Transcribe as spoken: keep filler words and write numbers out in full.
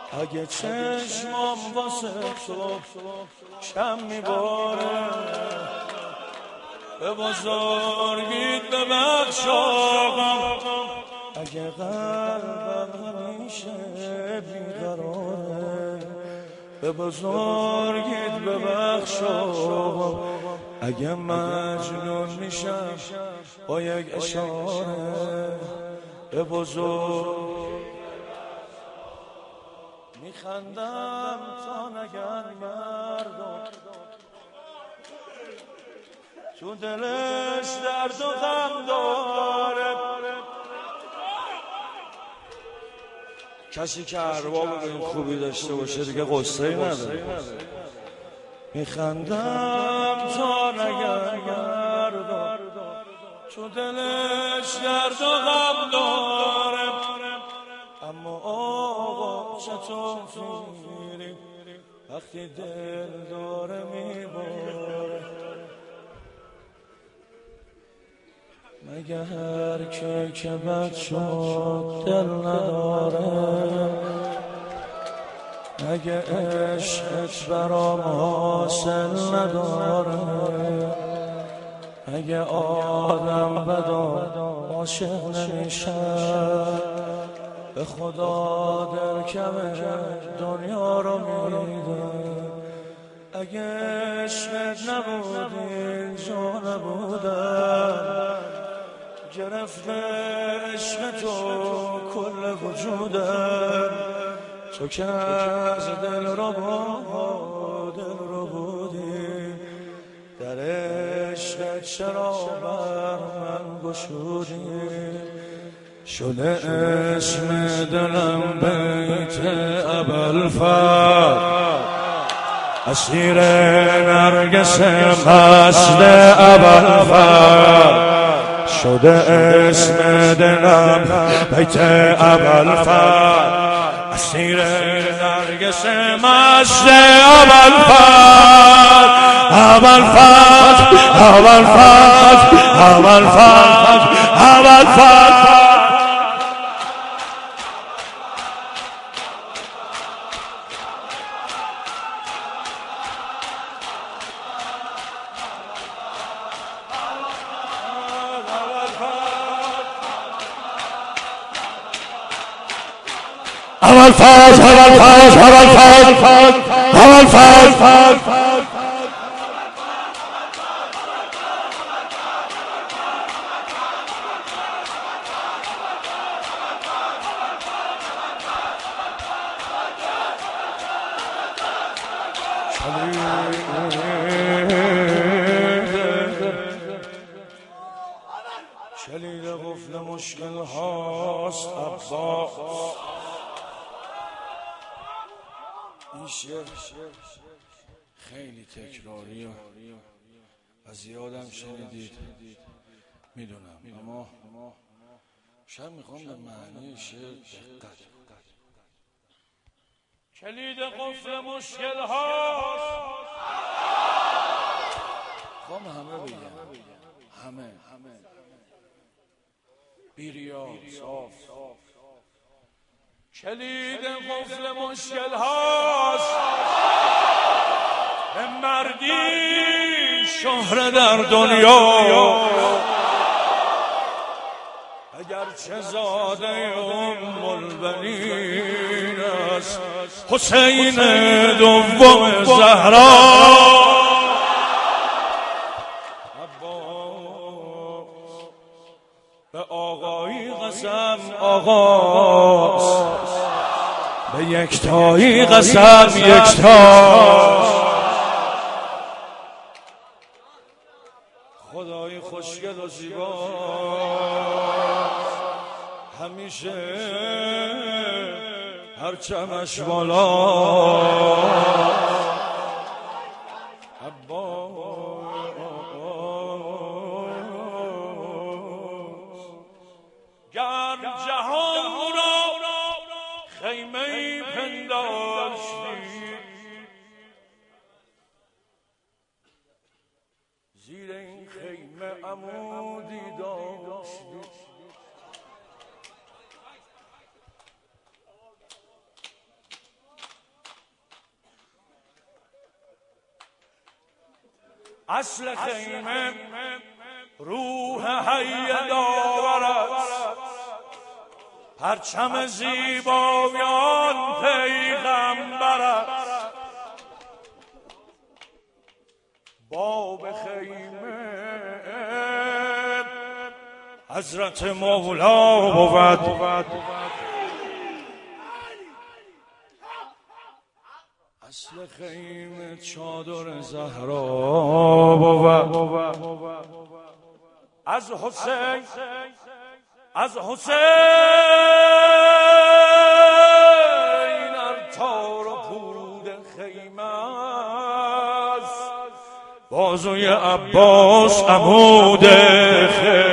اگه چشمام واسه تو کم میباره به بزرگیت ببخش آقا، اگه قلبم همیشه بیقراره به بزرگیت ببخش آقا، اگه مجنون میشم با یک اشاره به بزرگ میخندم تا نگن مردم تو دلش درد و غم داره. کسی که ارباب این خوبی داشته باشه دیگه قصه‌ای نداره. میخندم تا نگن مردم تو دلش درد و غم داره، اما آقا چطور میری وقتی دل داره میباره؟ مگه هر که که بد شد دل نداره؟ مگه عشقت برام حاصل نداره؟ مگه آدم بدا عاشق نمیشه؟ به خدا دل کمه دنیا رو میده. اگه عشقت نبود اینجا نبودم، گرفته عشق تو کل وجودم. تو که از دل رو با دل رو بودی، در عشقت چرا بر من گشودی؟ شده اسم دلم بیت ابوالفضل، اسیر نرگس مست ابوالفضل. شده اسم دلم بیت ابوالفضل، اسیر نرگس مست ابوالفضل. ابوالفضل ابوالفضل ابوالفضل ابوالفضل. ابوالفضل ابوالفضل ابوالفضل ابوالفضل. کلید قفل مشکل هاست عباس. این شعر خیلی تکراری و زیادم شنیدید میدونم، اما شاید میخوام به معنی شعر دقت. کلید قفل مشکل هاست. خوام همه بگم، همه بیریا صاف. کلید قفل مشکل هاست، به مردی شهره در دنیا. اگرچه زاده ام البنین است حسین دوم زهرا. به آقایی قسم آقاست، به یکتایی قسم یکتا. خدای خوشگل و زیبا همیشه هرچمش بالا. گر جهان را خیمه‌ای پنداشتی، زیر این خیمه عمودی داشتی. اصل خیمه روح حی داور است، پرچم زیبایان پیغمبر است. باب خیمه حضرت مولا بود، اصل خیمه چادر زهرا بود. از حسین از حسین ارتار و پود خیمه است، بازوی عباس عمود خیمه.